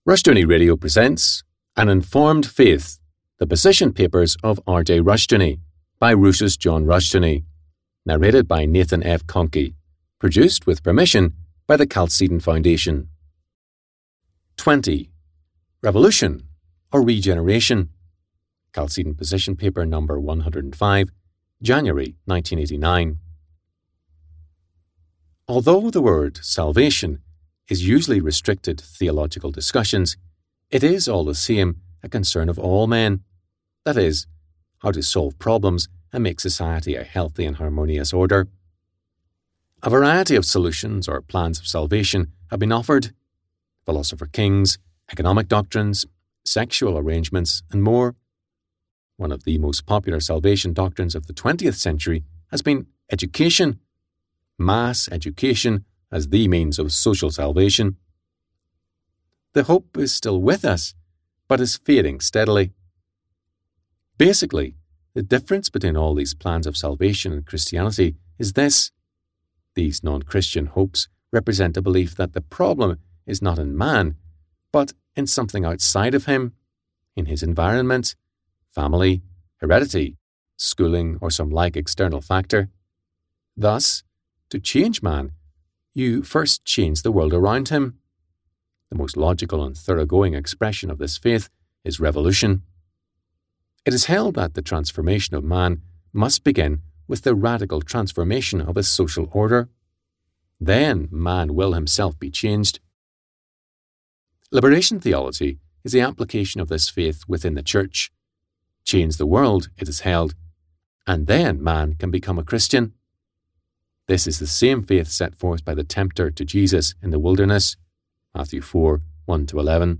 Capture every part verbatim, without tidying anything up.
Rushdoony Radio presents An Informed Faith, the Position Papers of R J Rushdoony by Rousas John Rushdoony, narrated by Nathan F. Conkey, produced with permission by the Chalcedon Foundation. twenty. Revolution or Regeneration. Chalcedon Position Paper number one hundred five, January nineteen eighty-nine. Although the word salvation is usually restricted to theological discussions, it is all the same a concern of all men. That is, how to solve problems and make society a healthy and harmonious order. A variety of solutions or plans of salvation have been offered: philosopher kings, economic doctrines, sexual arrangements, and more. One of the most popular salvation doctrines of the twentieth century has been education. Mass education as the means of social salvation. The hope is still with us, but is fading steadily. Basically, the difference between all these plans of salvation and Christianity is this: these non-Christian hopes represent a belief that the problem is not in man, but in something outside of him, in his environment, family, heredity, schooling, or some like external factor. Thus, to change man, you first change the world around him. The most logical and thoroughgoing expression of this faith is revolution. It is held that the transformation of man must begin with the radical transformation of his social order. Then man will himself be changed. Liberation theology is the application of this faith within the church. Change the world, it is held, and then man can become a Christian. This is the same faith set forth by the tempter to Jesus in the wilderness, Matthew four, one to eleven.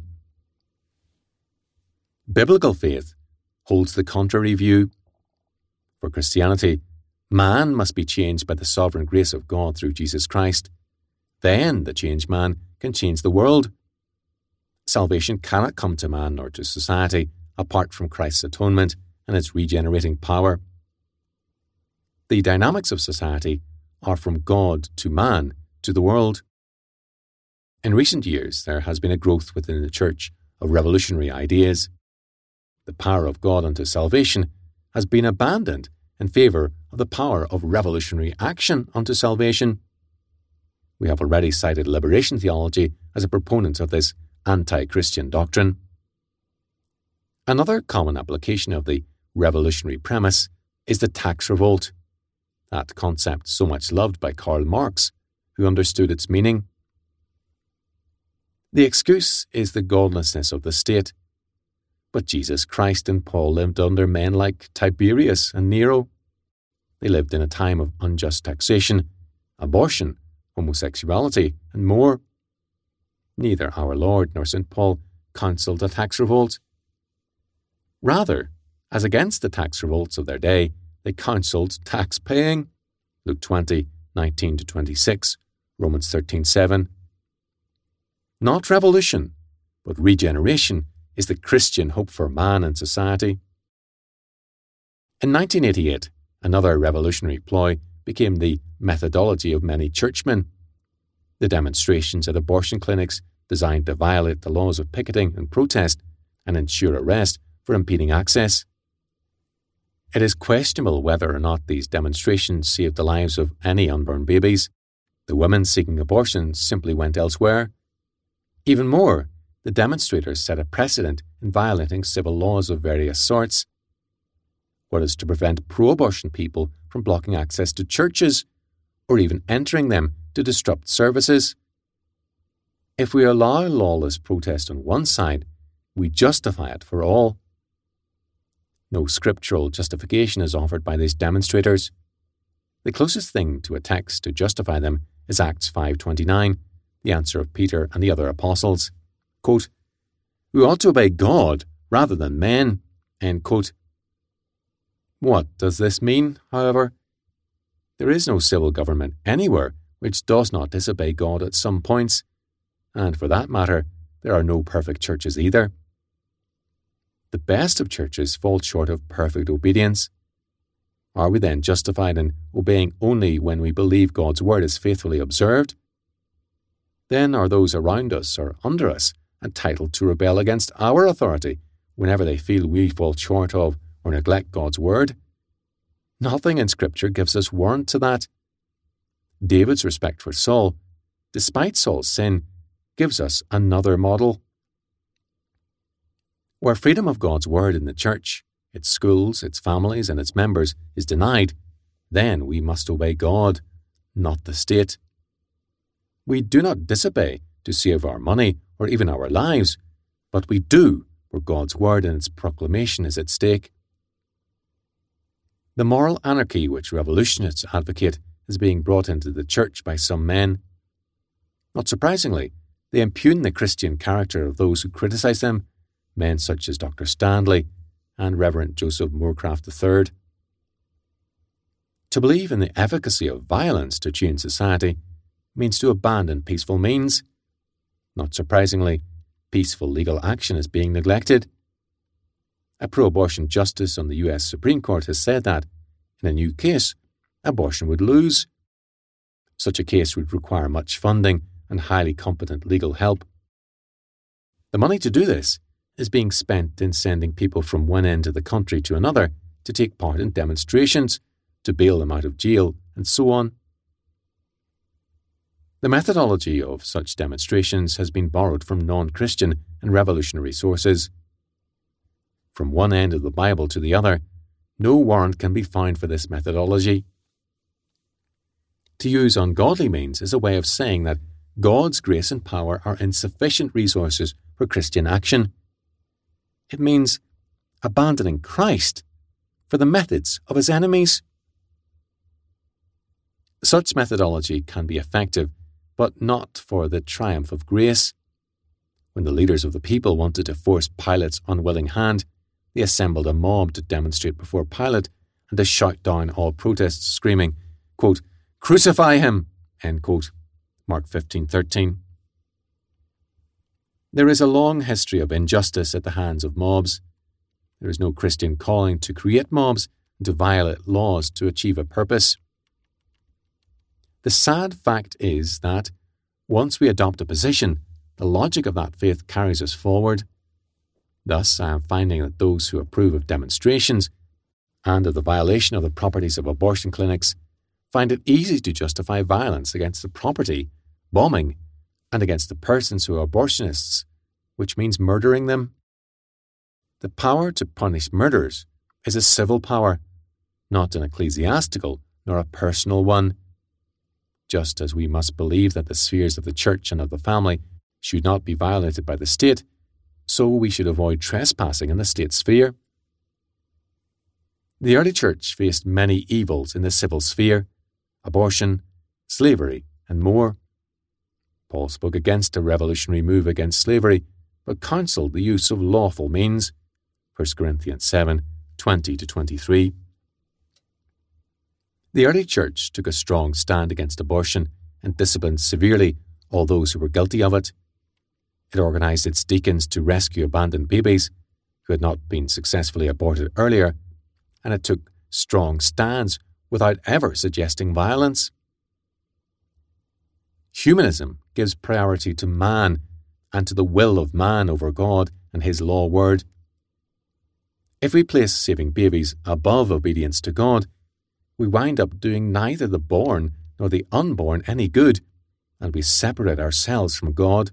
Biblical faith holds the contrary view. For Christianity, man must be changed by the sovereign grace of God through Jesus Christ. Then the changed man can change the world. Salvation cannot come to man or to society apart from Christ's atonement and its regenerating power. The dynamics of society are from God to man to the world. In recent years, there has been a growth within the Church of revolutionary ideas. The power of God unto salvation has been abandoned in favour of the power of revolutionary action unto salvation. We have already cited liberation theology as a proponent of this anti-Christian doctrine. Another common application of the revolutionary premise is the tax revolt, that concept so much loved by Karl Marx, who understood its meaning. The excuse is the godlessness of the state. But Jesus Christ and Paul lived under men like Tiberius and Nero. They lived in a time of unjust taxation, abortion, homosexuality, and more. Neither our Lord nor Saint Paul counselled a tax revolt. Rather, as against the tax revolts of their day, they counselled tax paying. Luke twenty, nineteen to twenty-six, Romans thirteen, seven. Not revolution, but regeneration is the Christian hope for man and society. In nineteen eighty-eight, another revolutionary ploy became the methodology of many churchmen. The demonstrations at abortion clinics designed to violate the laws of picketing and protest and ensure arrest for impeding access. It is questionable whether or not these demonstrations saved the lives of any unborn babies. The women seeking abortions simply went elsewhere. Even more, the demonstrators set a precedent in violating civil laws of various sorts. What is to prevent pro-abortion people from blocking access to churches, or even entering them to disrupt services? If we allow lawless protest on one side, we justify it for all. No scriptural justification is offered by these demonstrators. The closest thing to a text to justify them is Acts five twenty-nine, the answer of Peter and the other apostles. Quote, "We ought to obey God rather than men." End quote. What does this mean, however? There is no civil government anywhere which does not disobey God at some points, and for that matter, there are no perfect churches either. The best of churches fall short of perfect obedience. Are we then justified in obeying only when we believe God's word is faithfully observed? Then are those around us or under us entitled to rebel against our authority whenever they feel we fall short of or neglect God's word. Nothing in Scripture gives us warrant to that. David's respect for Saul, despite Saul's sin, gives us another model. Where freedom of God's word in the church, its schools, its families, and its members is denied, then we must obey God, not the state. We do not disobey to save our money or even our lives, but we do where God's word and its proclamation is at stake. The moral anarchy which revolutionists advocate is being brought into the church by some men. Not surprisingly, they impugn the Christian character of those who criticize them, men such as Doctor Stanley and Reverend Joseph Moorcraft the third. To believe in the efficacy of violence to change society means to abandon peaceful means. Not surprisingly, peaceful legal action is being neglected. A pro-abortion justice on the U S Supreme Court has said that, in a new case, abortion would lose. Such a case would require much funding and highly competent legal help. The money to do this is being spent in sending people from one end of the country to another to take part in demonstrations, to bail them out of jail, and so on. The methodology of such demonstrations has been borrowed from non-Christian and revolutionary sources. From one end of the Bible to the other, no warrant can be found for this methodology. To use ungodly means is a way of saying that God's grace and power are insufficient resources for Christian action. It means abandoning Christ for the methods of his enemies. Such methodology can be effective, but not for the triumph of grace. When the leaders of the people wanted to force Pilate's unwilling hand, they assembled a mob to demonstrate before Pilate and to shout down all protests, screaming, quote, "Crucify him!" End quote. Mark fifteen thirteen. There is a long history of injustice at the hands of mobs. There is no Christian calling to create mobs and to violate laws to achieve a purpose. The sad fact is that, once we adopt a position, the logic of that faith carries us forward. Thus, I am finding that those who approve of demonstrations and of the violation of the properties of abortion clinics find it easy to justify violence against the property, bombing, and against the persons who are abortionists, which means murdering them. The power to punish murderers is a civil power, not an ecclesiastical nor a personal one. Just as we must believe that the spheres of the church and of the family should not be violated by the state, so we should avoid trespassing in the state sphere. The early church faced many evils in the civil sphere: abortion, slavery, and more. Paul spoke against a revolutionary move against slavery, but counselled the use of lawful means. First Corinthians seven, twenty to twenty-three. The early church took a strong stand against abortion and disciplined severely all those who were guilty of it. It organized its deacons to rescue abandoned babies who had not been successfully aborted earlier, and it took strong stands without ever suggesting violence. Humanism gives priority to man and to the will of man over God and his law word. If we place saving babies above obedience to God, we wind up doing neither the born nor the unborn any good, and we separate ourselves from God.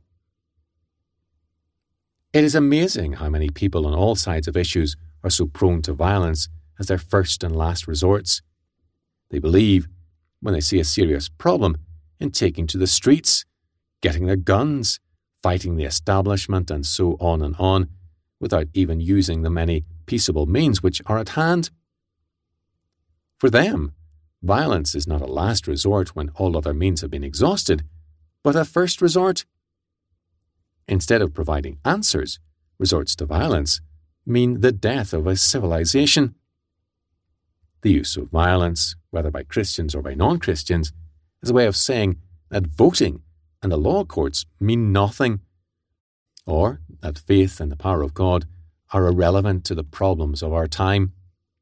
It is amazing how many people on all sides of issues are so prone to violence as their first and last resorts. They believe, when they see a serious problem, in taking to the streets, getting their guns, fighting the establishment, and so on and on, without even using the many peaceable means which are at hand. For them, violence is not a last resort when all other means have been exhausted, but a first resort. Instead of providing answers, resorts to violence mean the death of a civilization. The use of violence, whether by Christians or by non-Christians, is a way of saying that voting and the law courts mean nothing, or that faith and the power of God are irrelevant to the problems of our time.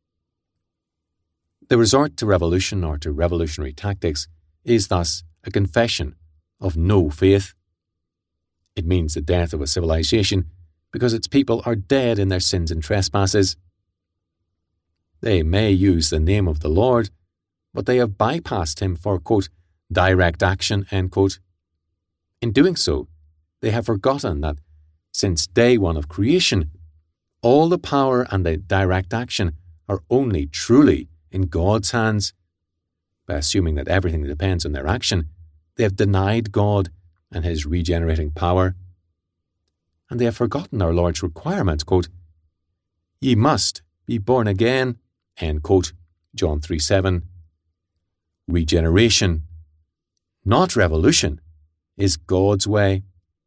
The resort to revolution or to revolutionary tactics is thus a confession of no faith. It means the death of a civilization because its people are dead in their sins and trespasses. They may use the name of the Lord, but they have bypassed him for, quote, direct action, end quote. In doing so, they have forgotten that since day one of creation, all the power and the direct action are only truly in God's hands. By assuming that everything depends on their action, they have denied God and his regenerating power. And they have forgotten our Lord's requirement, quote, ye must be born again, end quote, John three seven. Regeneration, not revolution, is God's way.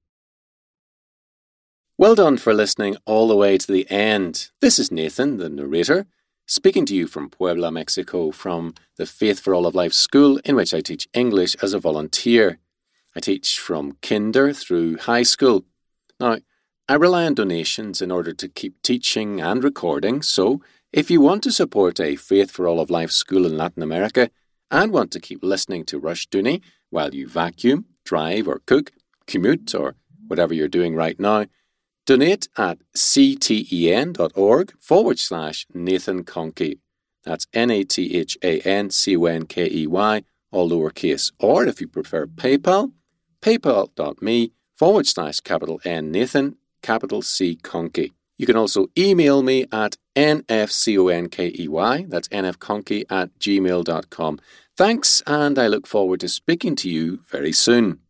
Well done for listening all the way to the end. This is Nathan, the narrator, speaking to you from Puebla, Mexico, from the Faith for All of Life school in which I teach English as a volunteer. I teach from kinder through high school. Now, I rely on donations in order to keep teaching and recording, so if you want to support a Faith for All of Life school in Latin America and want to keep listening to Rushdoony while you vacuum, drive or cook, commute or whatever you're doing right now, donate at cten.org forward slash Nathan Conkey. That's N A T H A N C O N K E Y, all lowercase. Or if you prefer PayPal, paypal.me forward slash capital N Nathan, capital C Conkey. You can also email me at nfconkey, that's nfconkey at gmail dot com. Thanks, and I look forward to speaking to you very soon.